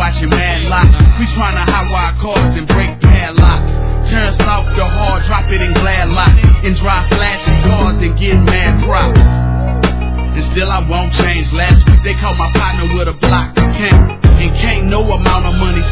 watching mad locks. We tryna hot wire cars and break padlocks. Turn soft to hard, drop it in glad lock. And drive flashy cars and get mad props. And still I won't change. Last week they caught my partner with a block. Can't no amount of money